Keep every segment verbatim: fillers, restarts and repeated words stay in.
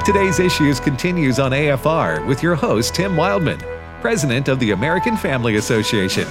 Today's Issues continues on A F R with your host, Tim Wildman, president of the American Family Association.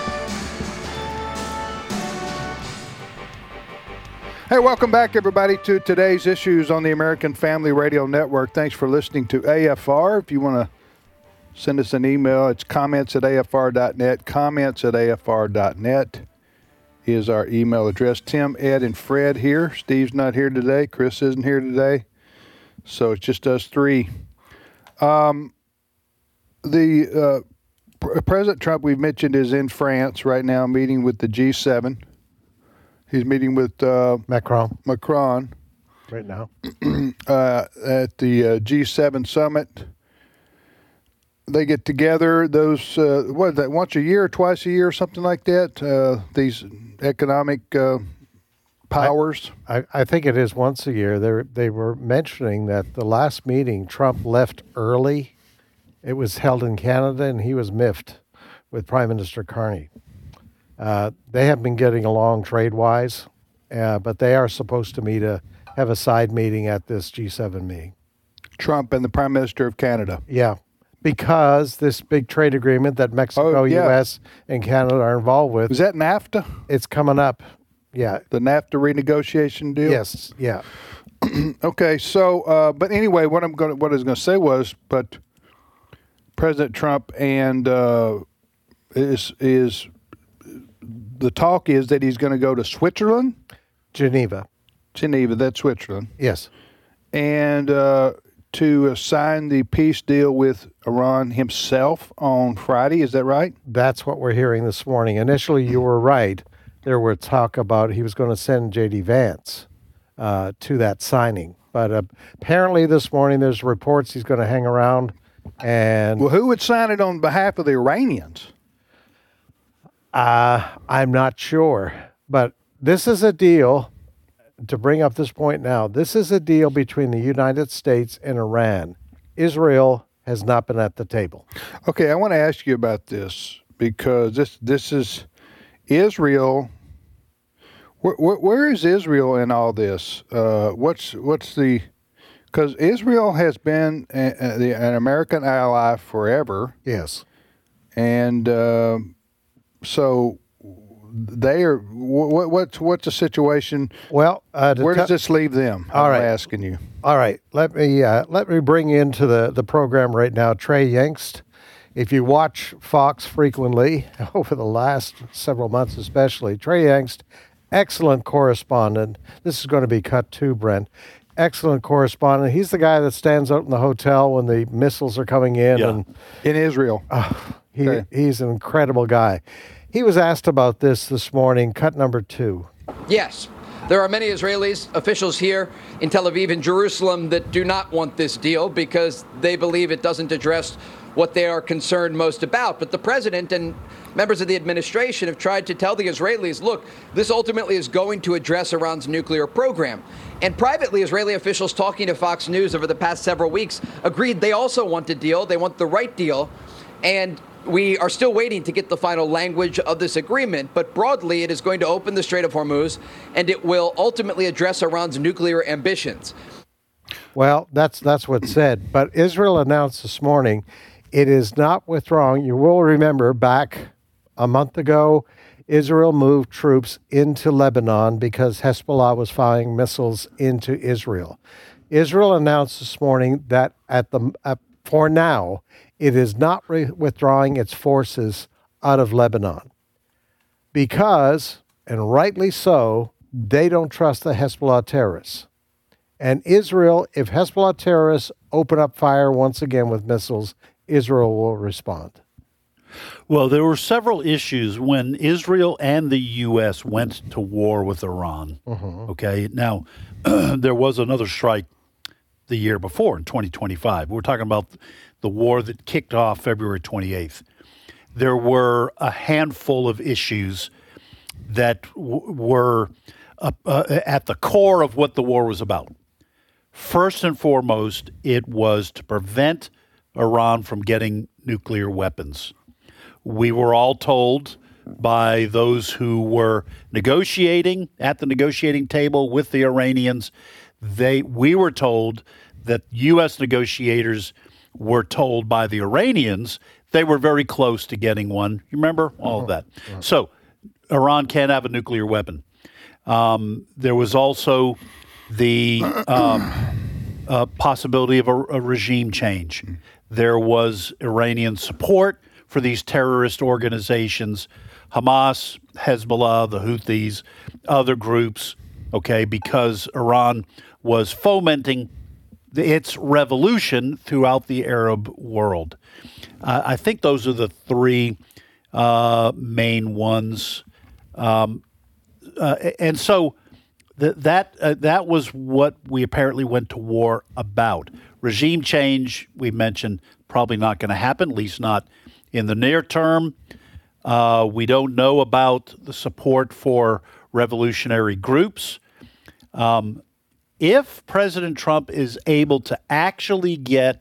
Hey, welcome back, everybody, to Today's Issues on the American Family Radio Network. Thanks for listening to A F R. If you want to send us an email, it's comments at A F R dot net. Comments at A F R dot net is our email address. Tim, Ed, and Fred here. Steve's not here today. Chris isn't here today. So it's just us three. Um, the uh, President Trump, we've mentioned, is in France right now meeting with the G seven. He's meeting with uh, Macron. Macron right now uh, at the uh, G seven summit. They get together. Those uh, what is that? Once a year, twice a year, something like that. Uh, these economic uh, powers. I, I, I think it is once a year. They they were mentioning that the last meeting Trump left early. It was held in Canada, and he was miffed with Prime Minister Carney. Uh, they have been getting along trade-wise, uh, but they are supposed to meet a have a side meeting at this G seven meeting. Trump and the Prime Minister of Canada. Yeah, because this big trade agreement that Mexico, oh, yeah. U S, and Canada are involved with. Is that NAFTA? It's coming up. Yeah. The NAFTA renegotiation deal? Yes, yeah. Okay, so, uh, but anyway, what I'm going to, what I was going to say was, but President Trump and uh, is is... the talk is that he's going to go to Switzerland? Geneva. Geneva, that's Switzerland. Yes. And uh, to uh, sign the peace deal with Iran himself on Friday, is that right? That's what we're hearing this morning. Initially, you were right. There were talk about he was going to send J D. Vance uh, to that signing. But uh, apparently this morning there's reports he's going to hang around and... Well, who would sign it on behalf of the Iranians? Uh, I'm not sure, but this is a deal, to bring up this point now, this is a deal between the United States and Iran. Israel has not been at the table. Okay, I want to ask you about this, because this this is Israel. Where, where, where is Israel in all this? Uh, what's what's the... Because Israel has been a, a, an American ally forever. Yes. And... Uh, So they are. What, what's what's the situation? Well, uh, where does te- this leave them? All I'm right. asking you. All right. Let me uh, let me bring into the, the program right now Trey Yingst. If you watch Fox frequently over the last several months, especially Trey Yingst, excellent correspondent. This is going to be cut too, Brent. Excellent correspondent. He's the guy that stands out in the hotel when the missiles are coming in. Yeah. And in Israel. Uh, he okay. He's an incredible guy. He was asked about this this morning, cut number two. Yes, there are many Israelis, officials here in Tel Aviv and Jerusalem that do not want this deal because they believe it doesn't address what they are concerned most about. But the president and members of the administration have tried to tell the Israelis, look, this ultimately is going to address Iran's nuclear program. And privately, Israeli officials talking to Fox News over the past several weeks agreed they also want a deal. They want the right deal. And we are still waiting to get the final language of this agreement, but broadly, it is going to open the Strait of Hormuz, and it will ultimately address Iran's nuclear ambitions. Well, that's that's what's said. But Israel announced this morning it is not withdrawing. You will remember back a month ago, Israel moved troops into Lebanon because Hezbollah was firing missiles into Israel. Israel announced this morning that at the uh, for now, it is not re- withdrawing its forces out of Lebanon because, and rightly so, they don't trust the Hezbollah terrorists. And Israel, if Hezbollah terrorists open up fire once again with missiles, Israel will respond. Well, there were several issues when Israel and the U S went to war with Iran. Mm-hmm. Okay, now there was another strike the year before in twenty twenty-five. We're talking about the war that kicked off February twenty-eighth. There were a handful of issues that w- were uh, uh, at the core of what the war was about. First and foremost, it was to prevent Iran from getting nuclear weapons. We were all told by those who were negotiating at the negotiating table with the Iranians they we were told that U S negotiators were told by the Iranians they were very close to getting one. You remember all of that? Uh-huh. So Iran can't have a nuclear weapon. Um, there was also the um, uh, possibility of a, a regime change. There was Iranian support for these terrorist organizations, Hamas, Hezbollah, the Houthis, other groups, okay, because Iran was fomenting its revolution throughout the Arab world. Uh, I think those are the three uh, main ones. Um, uh, and so th- that uh, that was what we apparently went to war about. Regime change, we mentioned, probably not going to happen, at least not in the near term. Uh, we don't know about the support for revolutionary groups. Um, if President Trump is able to actually get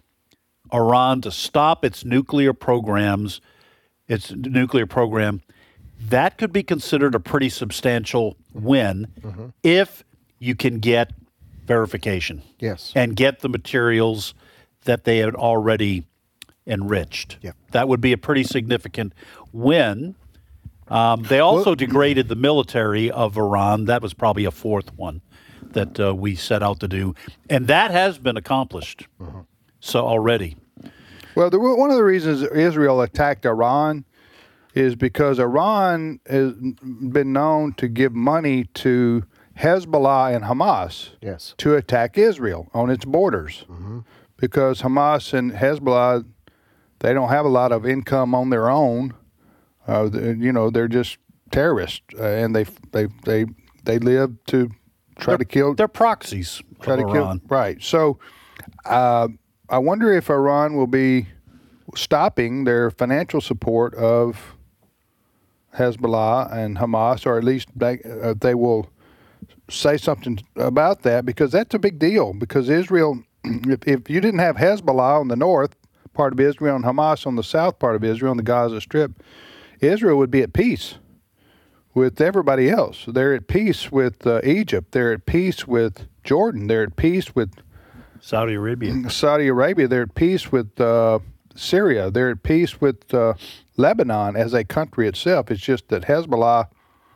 Iran to stop its nuclear programs, its nuclear program, that could be considered a pretty substantial win mm-hmm. if you can get verification. Yes. And get the materials that they had already enriched. Yeah. That would be a pretty significant win. Um, they also well, degraded the military of Iran. That was probably a fourth one that uh, we set out to do. And that has been accomplished. Uh-huh. So already. Well, the, one of the reasons Israel attacked Iran is because Iran has been known to give money to Hezbollah and Hamas yes. to attack Israel on its borders. Mm-hmm. Because Hamas and Hezbollah, they don't have a lot of income on their own. Uh, you know, they're just terrorists, uh, and they they they they live to try they're, to kill. They're proxies. Try of to Iran. kill. Right. So, uh, I wonder if Iran will be stopping their financial support of Hezbollah and Hamas, or at least they, uh, they will say something about that, because that's a big deal. Because Israel, if, if you didn't have Hezbollah on the north part of Israel and Hamas on the south part of Israel, on the Gaza Strip, Israel would be at peace with everybody else. They're at peace with uh, Egypt. They're at peace with Jordan. They're at peace with Saudi Arabia. Saudi Arabia. They're at peace with uh, Syria. They're at peace with uh, Lebanon as a country itself. It's just that Hezbollah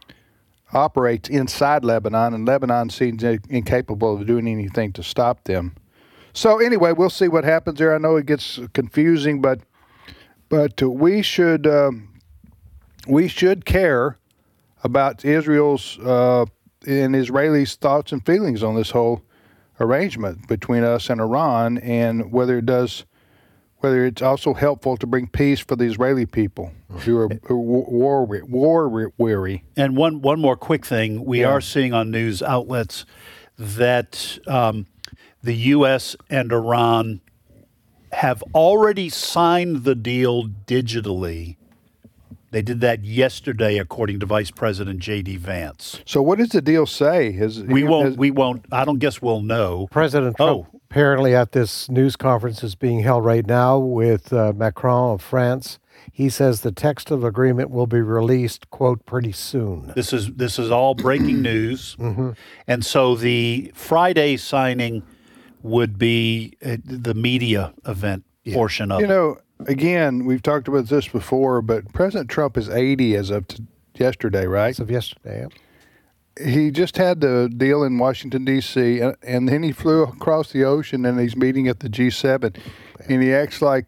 operates inside Lebanon, and Lebanon seems incapable of doing anything to stop them. So anyway, we'll see what happens there. I know it gets confusing, but but we should um, we should care about Israel's uh, and Israelis' thoughts and feelings on this whole arrangement between us and Iran, and whether it does, whether it's also helpful to bring peace for the Israeli people who are, who are war war weary. And one one more quick thing, we yeah. are seeing on news outlets that um, the U S and Iran have already signed the deal digitally. They did that yesterday, according to Vice President J D Vance. So, what does the deal say? Has, we won't. has, we won't. I don't guess we'll know. President Trump oh. apparently at this news conference is being held right now with uh, Macron of France. He says the text of agreement will be released, quote, pretty soon. This is this is all breaking news, mm-hmm. and so the Friday signing would be uh, the media event yeah. portion of you it. You know. Again, we've talked about this before, but President Trump is eighty as of t- yesterday, right? As of yesterday, yeah. He just had the deal in Washington, D C, and, and then he flew across the ocean, and he's meeting at the G seven, and he acts like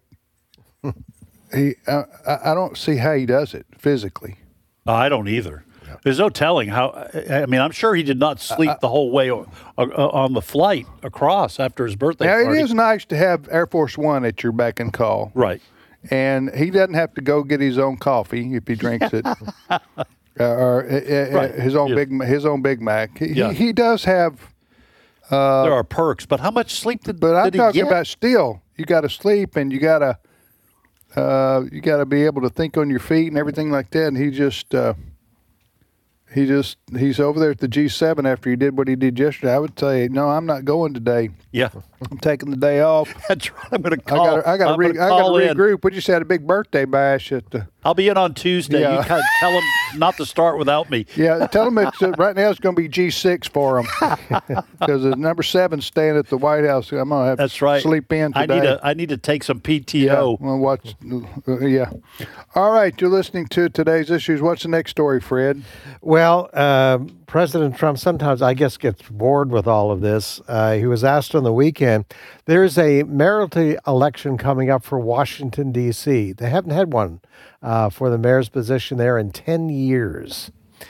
he. Uh, I don't see how he does it physically. I don't either. Yeah. There's no telling how. I mean, I'm sure he did not sleep uh, the whole way o- o- on the flight across after his birthday now, party. It is nice to have Air Force One at your beck and call. Right. And he doesn't have to go get his own coffee if he drinks it, uh, or uh, right. his own yeah. big his own Big Mac. He, yeah. he, he does have. Uh, there are perks, but how much sleep did, but I'm did he talking get? about still. You got to sleep, and you got to uh, you got to be able to think on your feet and everything like that. And he just uh, he just he's over there at the G seven after he did what he did yesterday. I would say, no, I'm not going today. Yeah. I'm taking the day off. That's right. I'm going to I call. got I got to I'm re, gonna I got call to in. regroup. We just had a big birthday bash at the. I'll be in on Tuesday. Yeah. You kind of tell them not to start without me. Yeah, tell them it's uh, right now it's going to be G six for them because the number seven staying at the White House. I'm going to have That's to right. sleep in today. I need to. I need to take some P T Yeah, O. well, watch. Uh, yeah. All right, you're listening to Today's Issues. What's the next story, Fred? Well, um, President Trump sometimes, I guess, gets bored with all of this. Uh, he was asked on the weekend, there's a mayoralty election coming up for Washington, D C. They haven't had one uh, for the mayor's position there in ten years.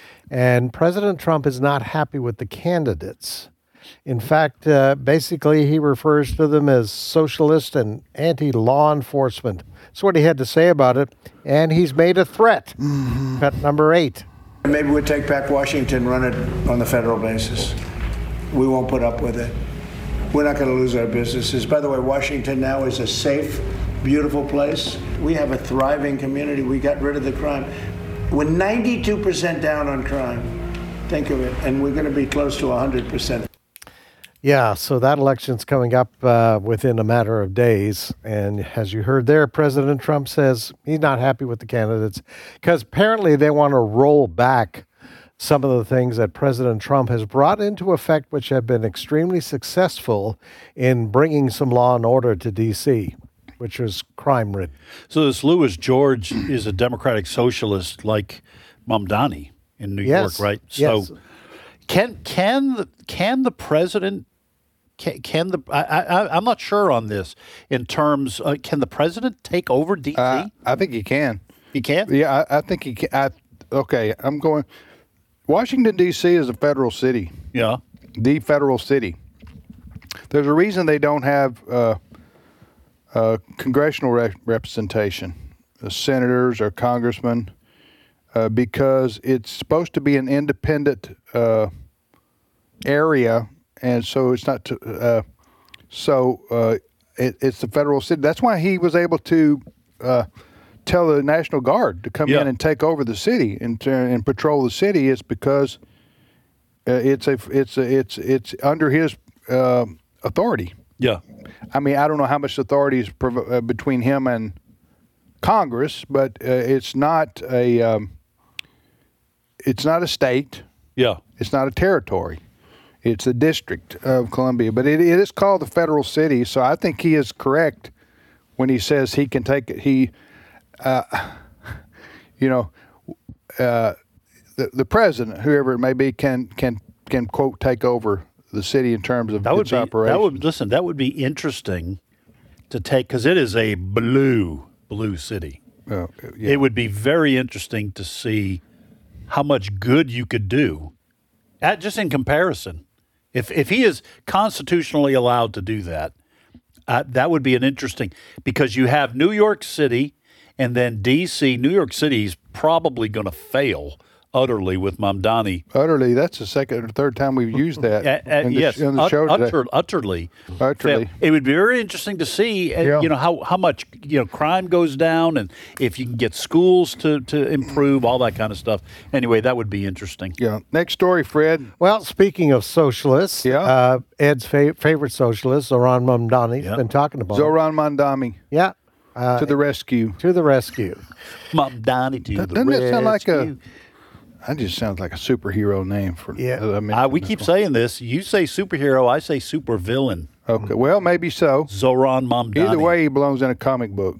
And President Trump is not happy with the candidates. In fact, uh, basically, he refers to them as socialist and anti-law enforcement. That's what he had to say about it. And he's made a threat. Mm-hmm. Cut number eight. Maybe we'll take back Washington, run it on the federal basis. We won't put up with it. We're not going to lose our businesses. By the way, Washington now is a safe, beautiful place. We have a thriving community. We got rid of the crime. We're ninety-two percent down on crime. Think of it. And we're going to be close to one hundred percent. Yeah, so that election's coming up uh, within a matter of days. And as you heard there, President Trump says he's not happy with the candidates because apparently they want to roll back some of the things that President Trump has brought into effect, which have been extremely successful in bringing some law and order to D C, which was crime-ridden. So this Louis George is a Democratic socialist like Mamdani in New Yes, York, right? yes. So can can the, can the president can, can the I, I I'm not sure on this in terms uh, can the president take over D C? Uh, I think he can. He can. Yeah, I, I think he can. I, okay, I'm going. Washington, D C is a federal city. Yeah. The federal city. There's a reason they don't have uh, uh, congressional re- representation, uh, senators or congressmen, uh, because it's supposed to be an independent uh, area, and so it's not. To, uh, so uh, it, it's the federal city. That's why he was able to uh, tell the National Guard to come Yeah. in and take over the city and turn and patrol the city. It's because uh, it's a it's a, it's it's under his uh, authority. Yeah. I mean, I don't know how much authority is prov- uh, between him and Congress, but uh, it's not a um, it's not a state. Yeah. It's not a territory. It's a district of Columbia, but it, it is called the federal city. So I think he is correct when he says he can take it. He, uh, you know, uh, the the president, whoever it may be, can can can quote take over the city in terms of That would its be operations. that would listen. That would be interesting to take because it is a blue blue city. Uh, yeah. It would be very interesting to see how much good you could do, at just in comparison. If if he is constitutionally allowed to do that, uh, that would be an interesting because you have New York City and then D C. New York City is probably going to fail utterly with Mamdani. Utterly, that's the second or third time we've used that. Uh, uh, in the, yes, in the ut- show today. utter, utterly. Utterly. It would be very interesting to see, uh, Yeah. you know, how, how much you know crime goes down, and if you can get schools to, to improve, all that kind of stuff. Anyway, that would be interesting. Yeah. Next story, Fred. Well, speaking of socialists, Yeah. uh, Ed's fa- favorite socialist, Zoran Mamdani, Yeah. been talking about it. Zoran Mandami Yeah. Uh, to the rescue. to the rescue. Mamdani to the Doesn't that sound like a? rescue. That just sounds like a superhero name for. Yeah. I mean, Uh, we keep saying this. You say superhero, I say supervillain. Okay. Well, maybe so. Zoran Mamdani. Either way, he belongs in a comic book.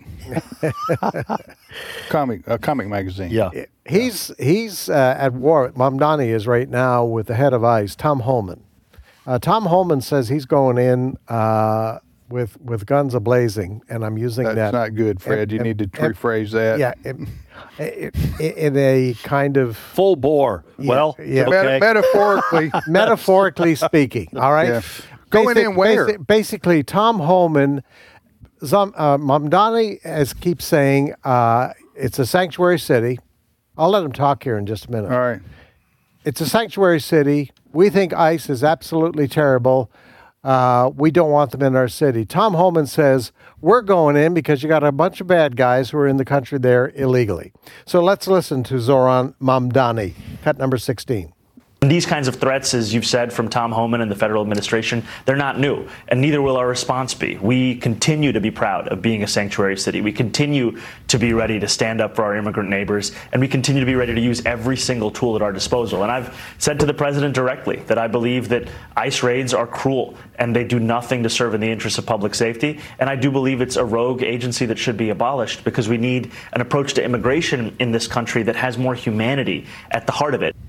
comic, a comic magazine. Yeah. He's he's uh, at war. Mamdani is right now with the head of ICE, Tom Holman. Uh, Tom Holman says he's going in uh, with with guns ablazing, and I'm using That's that. not good, Fred. and- you and- need to and- rephrase that. Yeah, it- it- it- in a kind of Full bore. well, yeah. Meta- okay. metaphorically. metaphorically speaking. All right. Yeah. Going in where? basi- basically, Tom Holman, Zam, uh, Mamdani, as keeps saying, uh, it's a sanctuary city. I'll let him talk here in just a minute. All right. It's a sanctuary city. We think ICE is absolutely terrible. Uh, we don't want them in our city. Tom Homan says, we're going in because you got a bunch of bad guys who are in the country there illegally. So let's listen to Zoran Mamdani, cut number sixteen. These kinds of threats, as you've said, from Tom Homan and the federal administration, they're not new, and neither will our response be. We continue to be proud of being a sanctuary city. We continue to be ready to stand up for our immigrant neighbors, and we continue to be ready to use every single tool at our disposal. And I've said to the president directly that I believe that ICE raids are cruel, and they do nothing to serve in the interests of public safety. And I do believe it's a rogue agency that should be abolished, because we need an approach to immigration in this country that has more humanity at the heart of it.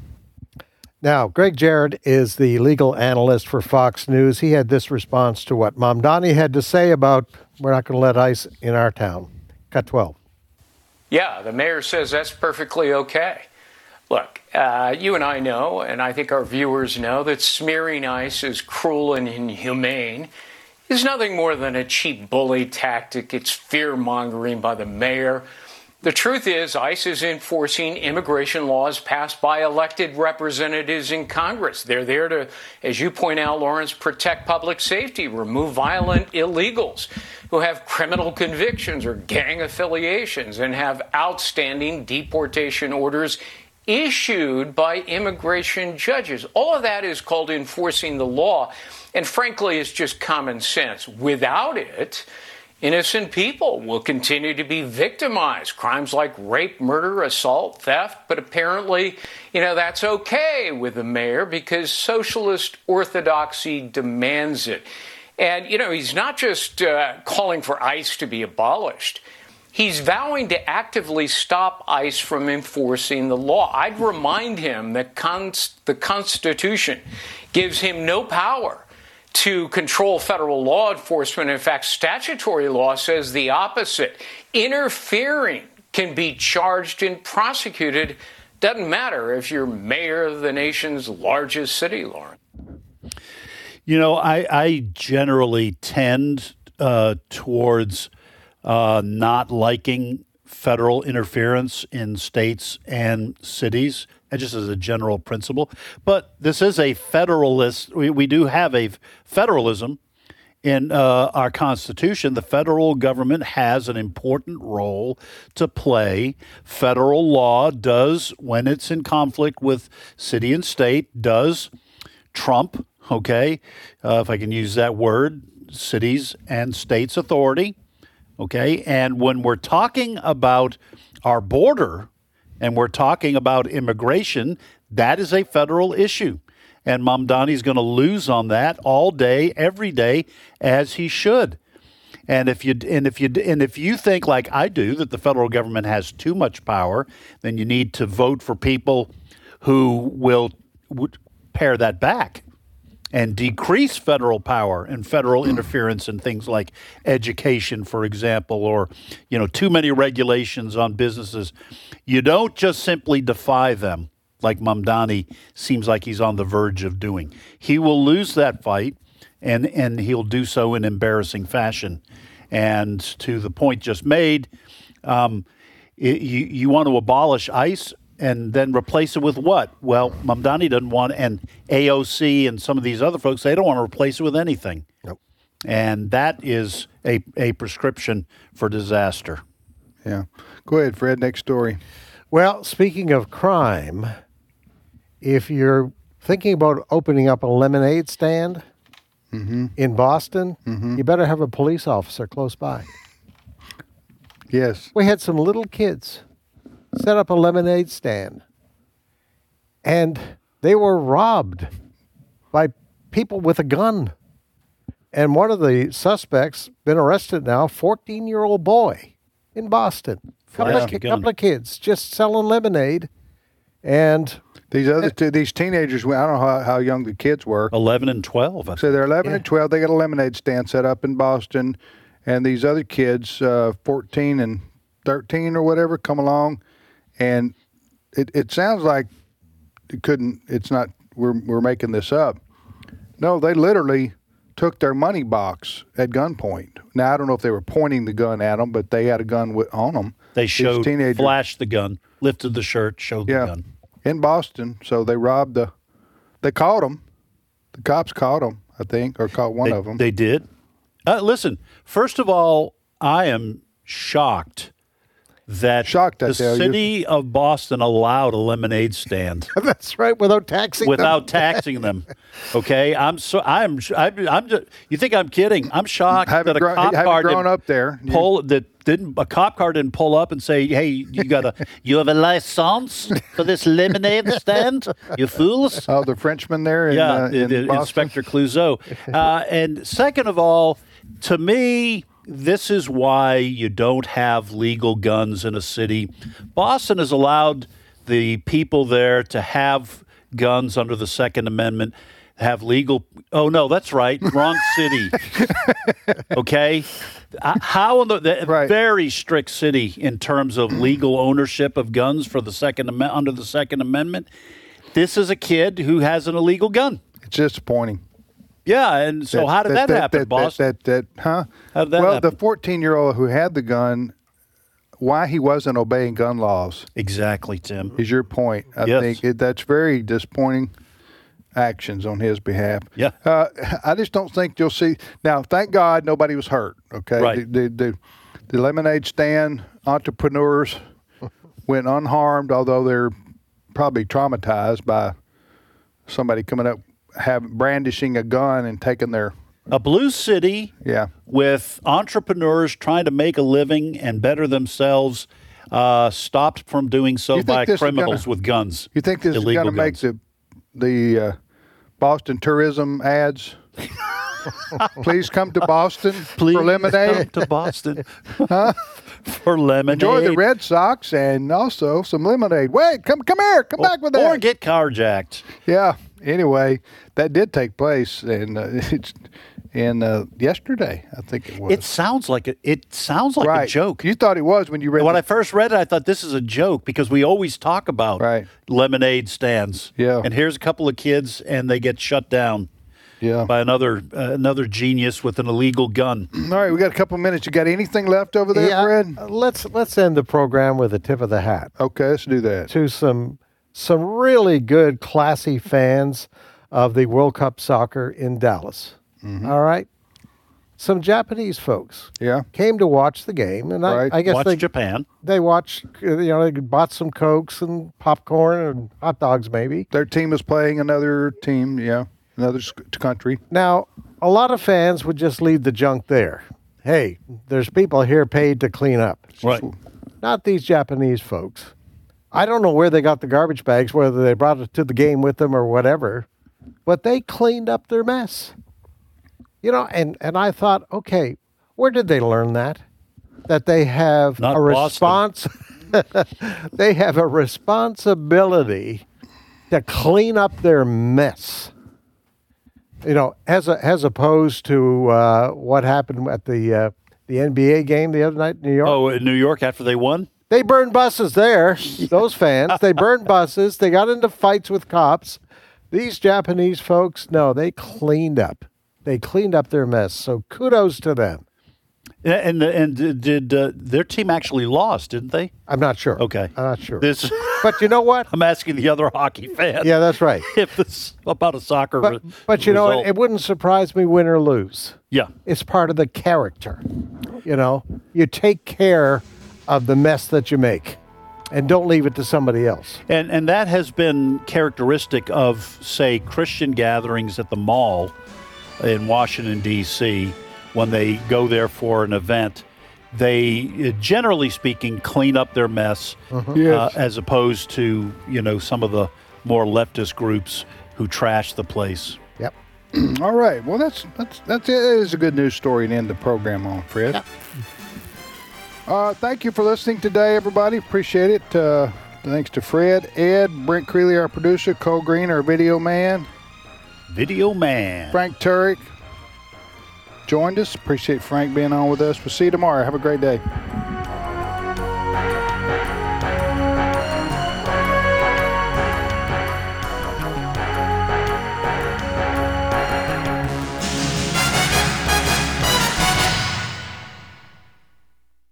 Now, Greg Jarrett is the legal analyst for Fox News. He had this response to what Mamdani had to say about we're not going to let ICE in our town. Cut twelve. Yeah, the mayor says that's perfectly okay. Look, uh, you and I know, and I think our viewers know, that smearing ICE as cruel and inhumane is nothing more than a cheap bully tactic. It's fear-mongering by the mayor. The truth is, ICE is enforcing immigration laws passed by elected representatives in Congress. They're there to, as you point out, Lawrence, protect public safety, remove violent illegals who have criminal convictions or gang affiliations, and have outstanding deportation orders issued by immigration judges. All of that is called enforcing the law, and frankly, it's just common sense. Without it, innocent people will continue to be victimized. Crimes like rape, murder, assault, theft. But apparently, you know, that's okay with the mayor because socialist orthodoxy demands it. And, you know, he's not just uh, calling for ICE to be abolished. He's vowing to actively stop ICE from enforcing the law. I'd remind him that cons- the Constitution gives him no power to control federal law enforcement. In fact, statutory law says the opposite. Interfering can be charged and prosecuted. Doesn't matter if you're mayor of the nation's largest city, Lauren. You know, I, I generally tend uh, towards uh, not liking federal interference in states and cities, just as a general principle. But this is a federalist. We, we do have a federalism in uh, our Constitution. The federal government has an important role to play. Federal law does, when it's in conflict with city and state, does trump, okay, uh, if I can use that word, cities and states' authority, okay? And when we're talking about our border, and we're talking about immigration, that is a federal issue. And Mamdani's going to lose on that all day, every day, as he should. And if you and if you and if you think like I do that the federal government has too much power, then you need to vote for people who will would pare that back and decrease federal power and federal interference in things like education, for example, or, you know, too many regulations on businesses. You don't just simply defy them like Mamdani seems like he's on the verge of doing. He will lose that fight, and, and he'll do so in embarrassing fashion. And to the point just made, um, it, you, you want to abolish ICE and then replace it with what? Well, Mamdani doesn't want, and A O C and some of these other folks, they don't want to replace it with anything. Nope. And that is a, a prescription for disaster. Yeah. Go ahead, Fred. Next story. Well, speaking of crime, if you're thinking about opening up a lemonade stand mm-hmm. in Boston, mm-hmm. you better have a police officer close by. Yes. We had some little kids set up a lemonade stand, and they were robbed by people with a gun. And one of the suspects, been arrested now, fourteen-year-old boy in Boston. Couple of, couple of kids just selling lemonade. And these other two, these teenagers, I don't know how, how young the kids were. eleven and twelve. I so they're eleven yeah. and twelve. They got a lemonade stand set up in Boston. And these other kids, uh, fourteen and thirteen or whatever, come along. And it, it sounds like it couldn't, it's not, we're, we're making this up. No, they literally took their money box at gunpoint. Now, I don't know if they were pointing the gun at them, but they had a gun with, on them. They showed, flashed the gun, lifted the shirt, showed yeah, the gun. In Boston. So they robbed the, they caught them. The cops caught them. I think, or caught one they, of them. They did. Uh, listen, first of all, I am shocked that Shocked, I the tell you. city of Boston allowed a lemonade stand That's right, without taxing without them. taxing them. Okay, I'm so I'm I'm, I'm just. You think I'm kidding? I'm shocked Haven't that a grown- cop haven't car grown didn't up there. You- pull that didn't a cop car didn't pull up and say, "Hey, you got a you have a license for this lemonade stand, you fools." Oh, the Frenchman there in, Yeah, uh, in the- Boston? Inspector Clouseau. Uh, and second of all, to me, this is why you don't have legal guns in a city. Boston has allowed the people there to have guns under the Second Amendment, have legal. Oh, no, that's right. Wrong city. Okay? Uh, How in the, the Right. very strict city in terms of legal ownership of guns for the Second Am- under the Second Amendment. This is a kid who has an illegal gun. It's disappointing. Yeah, and so how did that, happen, boss? That, that, that, huh? How did that well, happen? the fourteen-year-old who had the gun, why he wasn't obeying gun laws Exactly, Tim. is your point. I Yes. think it, that's very disappointing actions on his behalf. Yeah. Uh, I just don't think you'll see. Now, thank God nobody was hurt, okay? Right. The, the, the, the lemonade stand entrepreneurs went unharmed, although they're probably traumatized by somebody coming up have brandishing a gun and taking their A blue city yeah with entrepreneurs trying to make a living and better themselves, uh, stopped from doing so You think by this is criminals gonna- with guns. You think this illegal is going to make guns. the the uh, Boston tourism ads? Please come to Boston Please for lemonade. come to Boston for lemonade. Enjoy the Red Sox and also some lemonade. Wait, come come here, come back with that. Or get carjacked. Yeah. Anyway, that did take place, and uh, it's in uh, yesterday, I think it was. It sounds like a, it sounds like right. a joke. You thought it was when you read. When the, I first read it, I thought this is a joke because we always talk about Right. lemonade stands. Yeah. And here's a couple of kids, and they get shut down yeah. by another uh, another genius with an illegal gun. All right, we got a couple minutes. You got anything left over there, Yeah, Fred? uh, let's let's end the program with a tip of the hat Okay, let's do that. to some some really good, classy fans of the World Cup soccer in Dallas. All right, some Japanese folks Yeah. came to watch the game, and I, Right. I guess Watch they Japan. they watched. You know, they bought some cokes and popcorn and hot dogs, maybe. Their team is playing another team. Yeah, another s- country. Now, a lot of fans would just leave the junk there. Hey, there's people here paid to clean up. Right. Not these Japanese folks. I don't know where they got the garbage bags, whether they brought it to the game with them or whatever, but they cleaned up their mess. You know, and, and I thought, okay, where did they learn that? That they have Not a Boston. response. They have a responsibility to clean up their mess. You know, as a, as opposed to uh, what happened at the uh, the N B A game the other night in New York. Oh, in New York after they won? They burned buses there, those fans. They burned buses. They got into fights with cops. These Japanese folks, no, they cleaned up. They cleaned up their mess. So kudos to them. Yeah, And the, and did uh, their team actually lost, didn't they? I'm not sure. Okay. I'm not sure. This But you know what? I'm asking the other hockey fan. Yeah, that's right. If this about a soccer But, re- but you know, result. it, it wouldn't surprise me win or lose. Yeah. It's part of the character. You know, you take care of the mess that you make and don't leave it to somebody else. And and that has been characteristic of, say, Christian gatherings at the mall in Washington, D C, when they go there for an event. They, uh, generally speaking, clean up their mess uh, Yes. as opposed to, you know, some of the more leftist groups who trash the place. Yep. All right. Well, that's that's that's it. It is a good news story to end the program on, Fred. Uh, thank you for listening today, everybody. Appreciate it. Uh, thanks to Fred, Ed, Brent Creeley, our producer, Cole Green, our video man, Video man. Frank Turek joined us. Appreciate Frank being on with us. We'll see you tomorrow. Have a great day.